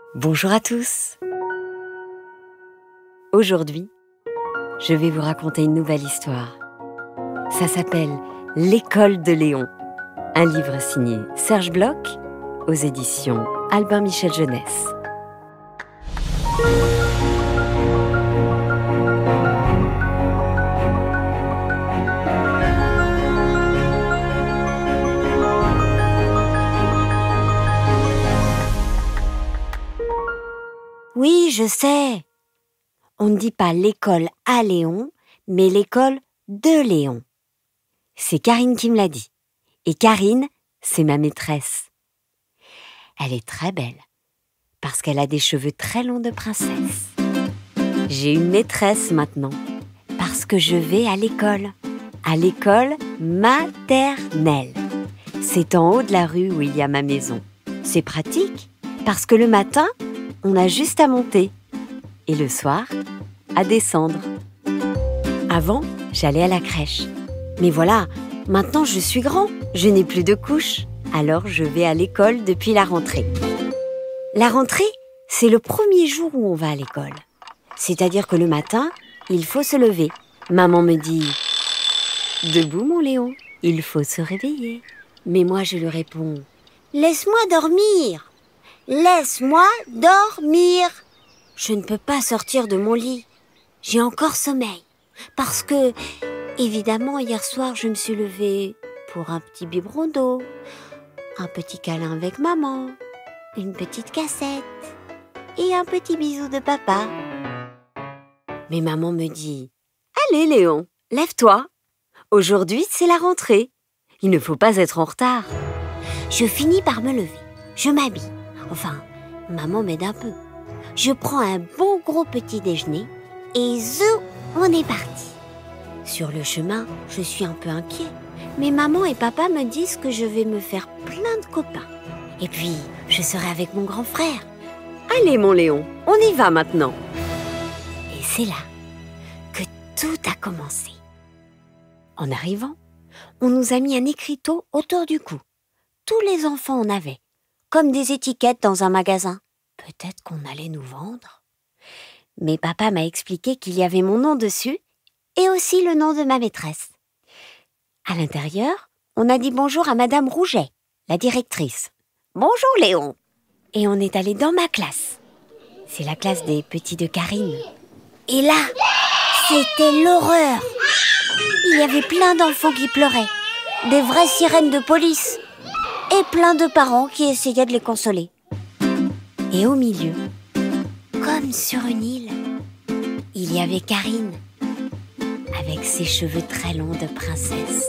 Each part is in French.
Bonjour à tous. Aujourd'hui, je vais vous raconter une nouvelle histoire. Ça s'appelle L'école de Léon, un livre signé Serge Bloch aux éditions Albin Michel Jeunesse. Oui, je sais. On ne dit pas l'école à Léon, mais l'école de Léon. C'est Karine qui me l'a dit. Et Karine, c'est ma maîtresse. Elle est très belle, parce qu'elle a des cheveux très longs de princesse. J'ai une maîtresse maintenant, parce que je vais à l'école maternelle. C'est en haut de la rue où il y a ma maison. C'est pratique, parce que le matin, on a juste à monter. Et le soir, à descendre. Avant, j'allais à la crèche. Mais voilà, maintenant je suis grand, je n'ai plus de couches. Alors je vais à l'école depuis la rentrée. La rentrée, c'est le premier jour où on va à l'école. C'est-à-dire que le matin, il faut se lever. Maman me dit « Debout mon Léon, il faut se réveiller ». Mais moi je lui réponds « Laisse-moi dormir !» Laisse-moi dormir. Je ne peux pas sortir de mon lit. J'ai encore sommeil. Parce que, évidemment, hier soir, je me suis levée pour un petit biberon d'eau, un petit câlin avec maman, une petite cassette et un petit bisou de papa. Mais maman me dit « Allez Léon, lève-toi. Aujourd'hui, c'est la rentrée. Il ne faut pas être en retard. » Je finis par me lever. Je m'habille. Enfin, maman m'aide un peu. Je prends un bon gros petit déjeuner et zou, on est parti. Sur le chemin, je suis un peu inquiet. Mais maman et papa me disent que je vais me faire plein de copains. Et puis, je serai avec mon grand frère. Allez mon Léon, on y va maintenant. Et c'est là que tout a commencé. En arrivant, on nous a mis un écriteau autour du cou. Tous les enfants en avaient. Comme des étiquettes dans un magasin. Peut-être qu'on allait nous vendre. Mais papa m'a expliqué qu'il y avait mon nom dessus et aussi le nom de ma maîtresse. À l'intérieur, on a dit bonjour à Madame Rouget, la directrice. Bonjour Léon. Et on est allé dans ma classe. C'est la classe des petits de Karine. Et là, c'était l'horreur. Il y avait plein d'enfants qui pleuraient. Des vraies sirènes de police. Et plein de parents qui essayaient de les consoler. Et au milieu, comme sur une île, il y avait Karine, avec ses cheveux très longs de princesse.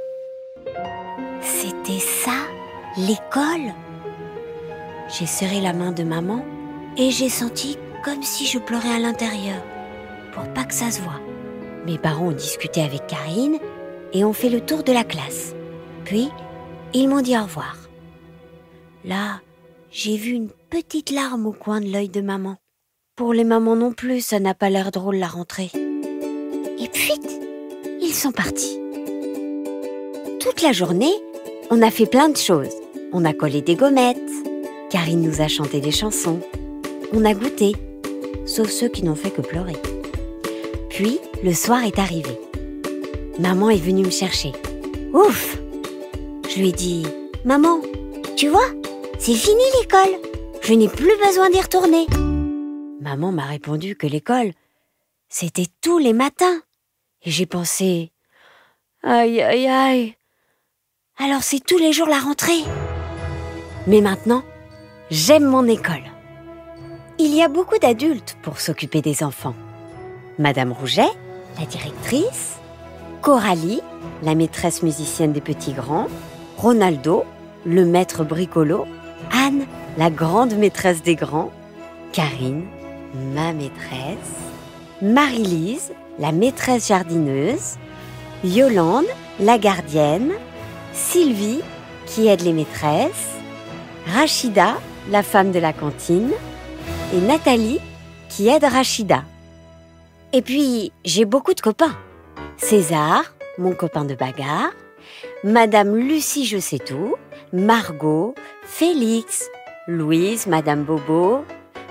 C'était ça, l'école. J'ai serré la main de maman et j'ai senti comme si je pleurais à l'intérieur, pour pas que ça se voie. Mes parents ont discuté avec Karine et ont fait le tour de la classe. Puis, ils m'ont dit au revoir. Là, j'ai vu une petite larme au coin de l'œil de maman. Pour les mamans non plus, ça n'a pas l'air drôle la rentrée. Et puis, ils sont partis. Toute la journée, on a fait plein de choses. On a collé des gommettes. Karine nous a chanté des chansons. On a goûté, sauf ceux qui n'ont fait que pleurer. Puis, le soir est arrivé. Maman est venue me chercher. Ouf! Je lui ai dit, « Maman, tu vois, c'est fini l'école. Je n'ai plus besoin d'y retourner. » Maman m'a répondu que l'école, c'était tous les matins. Et j'ai pensé, aïe, aïe, aïe. Alors c'est tous les jours la rentrée. Mais maintenant, j'aime mon école. Il y a beaucoup d'adultes pour s'occuper des enfants. Madame Rouget, la directrice, Coralie, la maîtresse musicienne des petits grands, Ronaldo, le maître bricolo, Anne, la grande maîtresse des grands, Karine, ma maîtresse, Marie-Lise, la maîtresse jardineuse, Yolande, la gardienne, Sylvie, qui aide les maîtresses, Rachida, la femme de la cantine, et Nathalie, qui aide Rachida. Et puis, j'ai beaucoup de copains. César, mon copain de bagarre, Madame Lucie Je sais tout, Margot, Félix, Louise, Madame Bobo,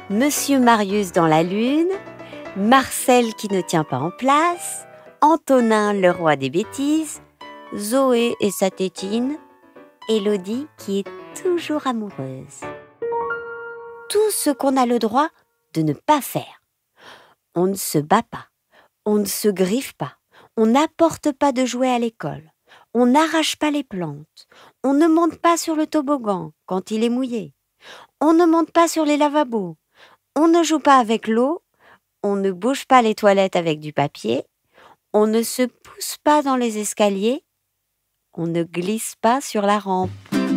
Monsieur Marius dans la lune, Marcel qui ne tient pas en place, Antonin le roi des bêtises, Zoé et sa tétine, Élodie qui est toujours amoureuse. Tout ce qu'on a le droit de ne pas faire. On ne se bat pas, on ne se griffe pas, on n'apporte pas de jouets à l'école, on n'arrache pas les plantes, on ne monte pas sur le toboggan quand il est mouillé, on ne monte pas sur les lavabos, on ne joue pas avec l'eau, on ne bouge pas les toilettes avec du papier, on ne se pousse pas dans les escaliers, on ne glisse pas sur la rampe.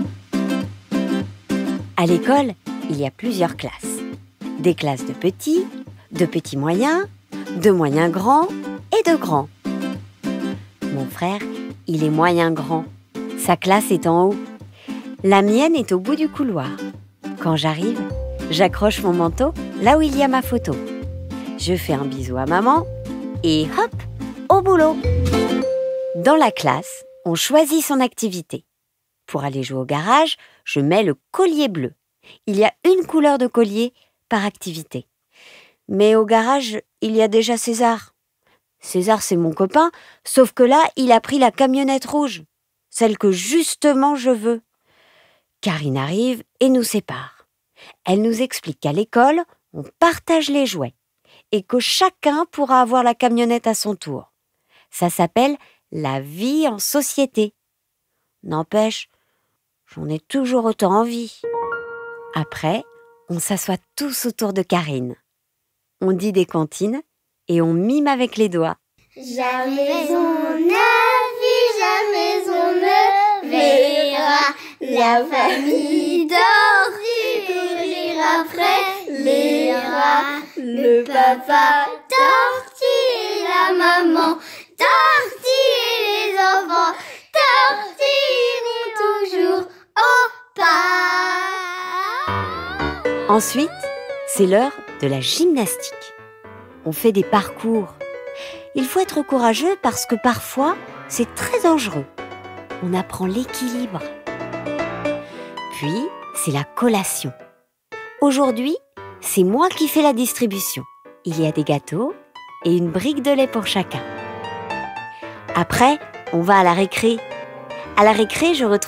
À l'école, il y a plusieurs classes. Des classes de petits moyens, de moyens grands et de grands. Mon frère, il est moyen grand. Sa classe est en haut. La mienne est au bout du couloir. Quand j'arrive, j'accroche mon manteau là où il y a ma photo. Je fais un bisou à maman et hop, au boulot. Dans la classe, on choisit son activité. Pour aller jouer au garage, je mets le collier bleu. Il y a une couleur de collier par activité. Mais au garage, il y a déjà César. César, c'est mon copain, sauf que là, il a pris la camionnette rouge, celle que justement je veux. Karine arrive et nous sépare. Elle nous explique qu'à l'école, on partage les jouets et que chacun pourra avoir la camionnette à son tour. Ça s'appelle la vie en société. N'empêche, j'en ai toujours autant envie. Après, on s'assoit tous autour de Karine. On dit des comptines et on mime avec les doigts. Jamais on n'a vu, jamais on ne verra la famille tortue courir après les rats. Le papa tortue et la maman tortue et les enfants tortue vont toujours au pas. Ensuite, c'est l'heure de la gymnastique. On fait des parcours. Il faut être courageux parce que parfois, c'est très dangereux. On apprend l'équilibre. Puis, c'est la collation. Aujourd'hui, c'est moi qui fais la distribution. Il y a des gâteaux et une brique de lait pour chacun. Après, on va à la récré. À la récré, je retrouve